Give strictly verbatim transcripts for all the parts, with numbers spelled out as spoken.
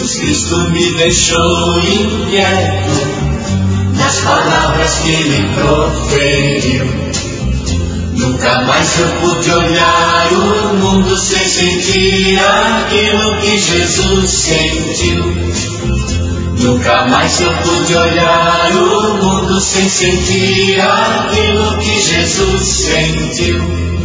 Jesus Cristo me deixou inquieto nas palavras que ele proferiu. Nunca mais eu pude olhar o mundo sem sentir aquilo que Jesus sentiu. Nunca mais eu pude olhar o mundo sem sentir aquilo que Jesus sentiu.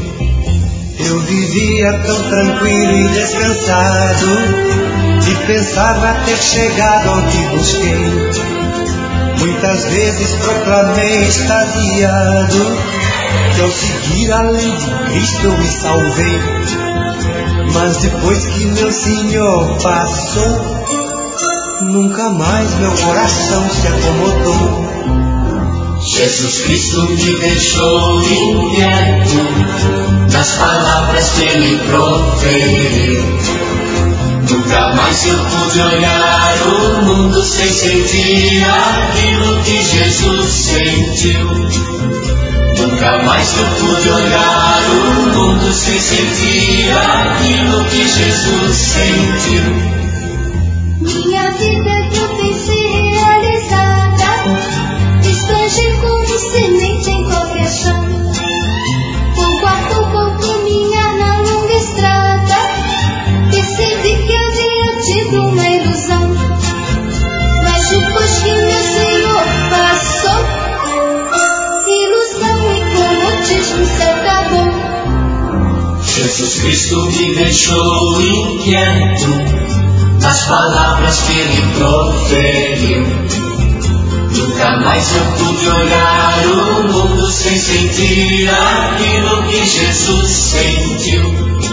Eu vivia tão tranquilo e descansado, e pensava ter chegado ao que busquei. Muitas vezes proclamei extasiado que ao seguir a lei de Cristo eu me salvei. Mas depois que meu Senhor passou, nunca mais meu coração se acomodou. Jesus Cristo me deixou inquieto nas palavras que ele proferiu. Nunca mais eu pude olhar o mundo sem sentir aquilo que Jesus sentiu. Nunca mais eu pude olhar o mundo sem sentir aquilo que Jesus sentiu. Minha vida que tem se realizada, estrangeiro como semente em qualquer chão. Pouco a pouco ao caminhar na longa estrada, percebi que havia tido uma ilusão. Mas depois que meu Senhor passou, ilusão e comodismo se acabou. Jesus Cristo me deixou inquieto nas palavras que ele proferiu. Nunca mais eu pude olhar o mundo sem sentir aquilo que Jesus sentiu.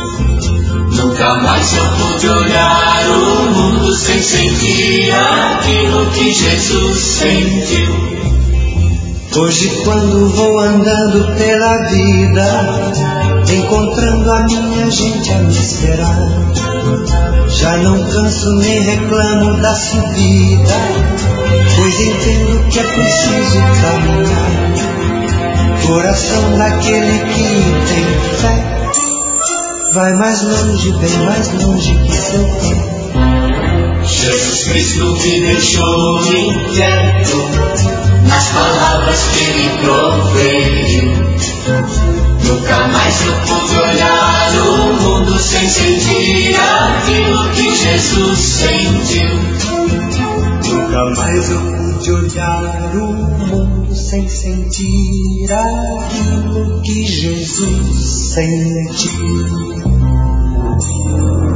Nunca mais eu pude olhar o mundo sem sentir aquilo que Jesus sentiu. Hoje quando vou andando pela vida, encontrando a minha gente a me esperar, já não canso nem reclamo da subida, pois entendo que é preciso caminhar. Coração daquele que tem fé vai mais longe, bem mais longe que seu pé. Jesus Cristo me deixou inquieto nas palavras que ele proferiu. Nunca mais eu pude olhar o mundo sem sentir aquilo que Jesus sentiu. Nunca mais eu pude olhar o mundo sem sentir aquilo que Jesus sentiu.